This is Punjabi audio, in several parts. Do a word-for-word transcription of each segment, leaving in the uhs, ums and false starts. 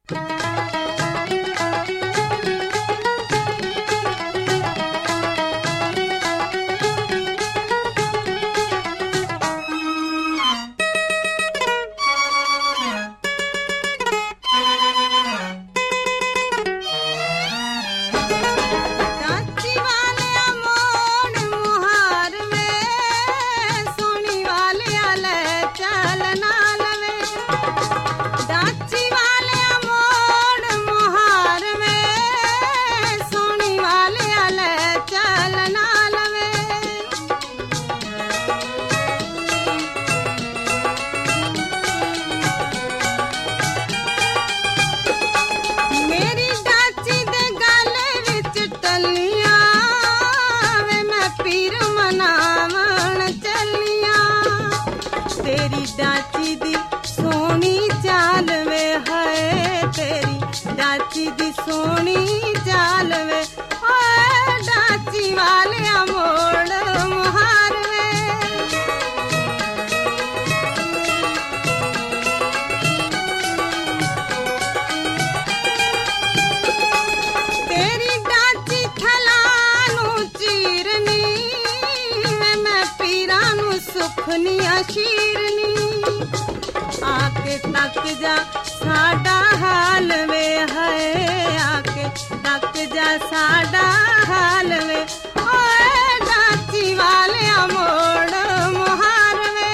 ਆਕੇ ਤੱਕ ਜਾ ਸਾਡਾ ਹਾਲ ਵੇ ਹੈ, ਆਕੇ ਤੱਕ ਜਾ ਸਾਡਾ ਹਾਲ ਵੇ, ਓਏ ਡਾਚੀ ਵਾਲਿਆ ਮੋੜ ਮੁਹਾਰ ਵੇ।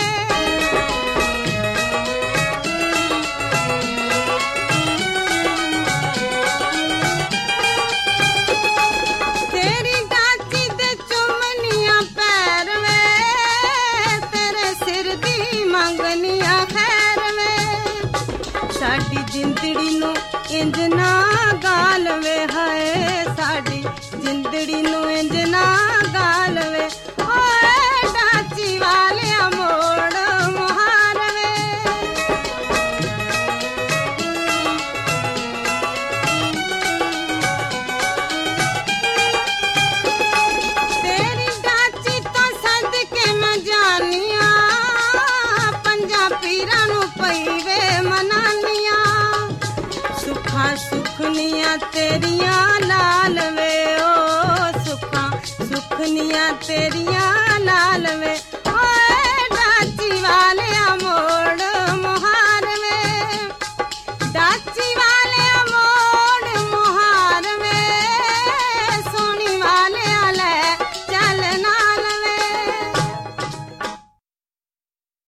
ਤੇਰੀ ਡਾਚੀ ਦੇ ਚੁੰਮਨੀਆਂ ਪੈਰ ਵੇ, ਤੇਰੇ ਸਿਰ ਦੀ ਮੰਗਨੀਆਂ ਖੈਰ ਵੇ, ਸਾਡੀ ਜਿੰਦੜੀ ਨੂੰ ਇੰਜ ਨਾ ਗਾਲ ਵੇ ਹਾਏ, ਸਾਡੀ ਜਿੰਦੜੀ ਨੂੰ ਇੰਜ ਨਾ ਗਾਲ ਵੇ, ਓਏ ਡਾਚੀ ਵਾਲਿਆ ਮੋੜ ਮੁਹਾਰ ਵੇ। ਤੇਰੀ ਡਾਚੀ ਤੋਂ ਸੱਦ ਕੇ ਮੈਂ ਜਾਨੀਆਂ, ਪੰਜਾਂ ਪੀਰਾਂ ਨੂੰ ਪਈ ਵੇ ਮਨਾਨੀਆਂ, ਸੁੱਖਾਂ ਸੁਖਨੀਆਂ ਤੇਰੀਆਂ ਲਾਲ ਵੇ, ਓ ਸੁੱਖਾਂ ਸੁਖਨੀਆਂ ਤੇਰੀਆਂ ਲਾਲ ਵੇ,